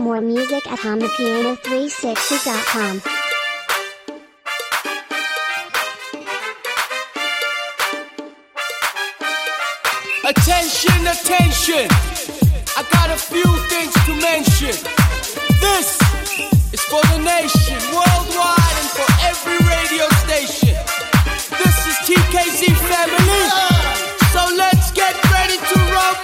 More music at HondaPiano360.com. Attention, attention! I got a few things to mention. This is for the nation, worldwide, and for every radio station. This is TKZ family, so let's get ready to rumble!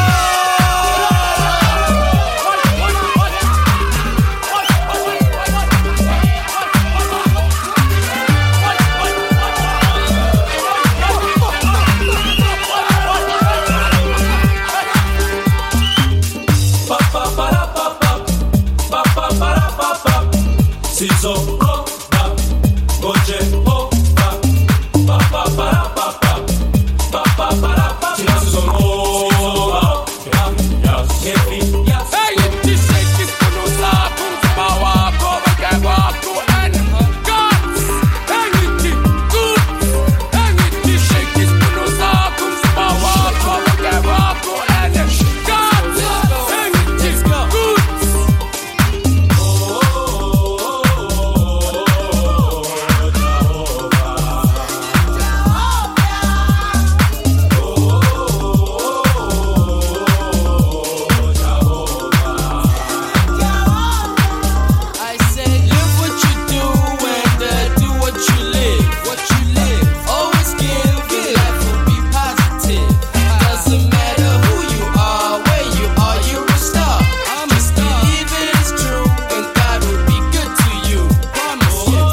Sizo roba, goje hoba, pa pa para pa pa, pa pa para pa. Sizo roba, yes, heavy, yes. Hey, this is gonna stop, power, cover, get up to end. Guns, anything good, anything shake is gonna stop, power, cover, get up to end. Guns, anything good. I said, live what you do and do what you live. What you live, always give. Life will be positive. Doesn't matter who you are, where you are, you're a star. I'm a star. Believe it is true, and God will be good to you. Promise you.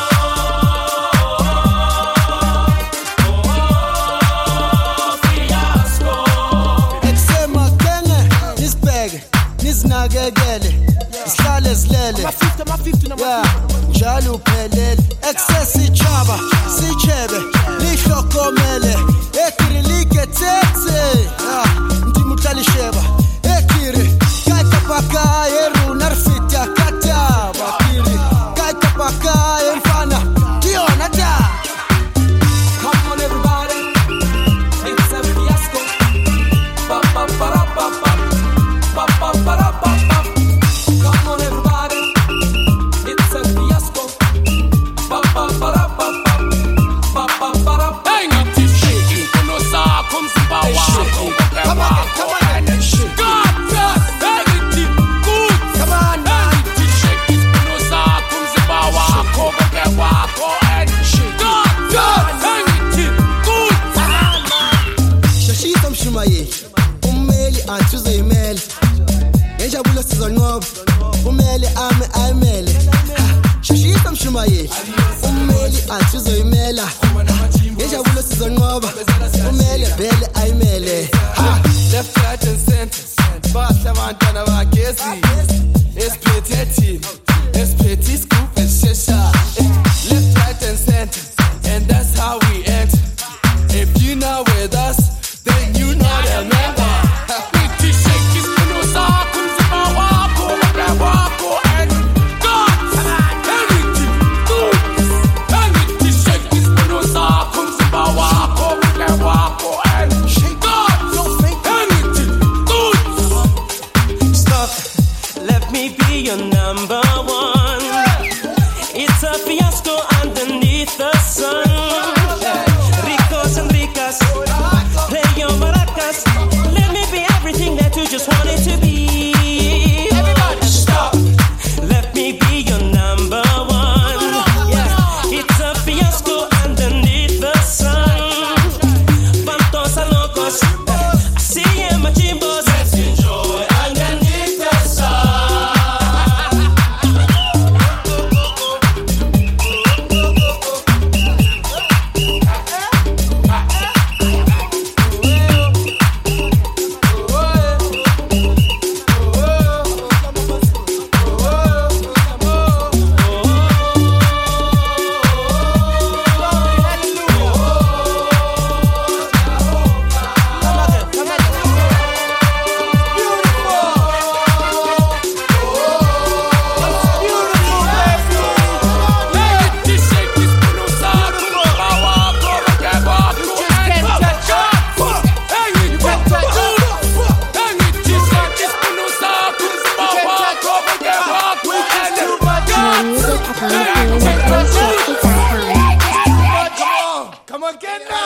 Eksema kenge, nisibheke, nisinakekele, sihlale silele. Yeah, njalo uphelele. Excess ichaba, sichebe, lihlokomele. Ekiri liketete, ndimi uhlala isheba. Ekiri, kaikapaka eru narfita kata. Bakiri, kaikapaka emfana, diona da. Come on everybody, it's a fiasco. Pa pa para pa pa, pa pa para pa pa. Come on everybody, it's a fiasco. Pa pa para pa pa, pa pa para pa. Anything shaking, gonna stop, comes the power. Come on, come on, God bless anything good. come on, Anything shaking, gonna stop, comes the power. Cover, get walk, go and God bless anything good. shashisa mshumayeli umeli athuze imeli ngenjabulo sizonqoba umeli ame ayimele shashisa mshumayeli umeli athuze imela ngenjabulo sizonqoba umeli vele ayimele Left, right, and center. Basta mantana bagezi. It's petit scoop and shisha. Left, right, and center. And that's how we enter. If you're not with us, then you know the member. Pretty shaky, no stop, comes the power, go and walk, go and God. Anything good. Anything shaky, no stop, comes the power, go and walk, go and God. Anything good. Stop, let me be your number one. It's a fiasco underneath the sun. Ricos and ricas,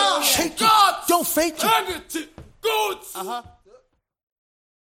Shake it. Don't fake it. Gut.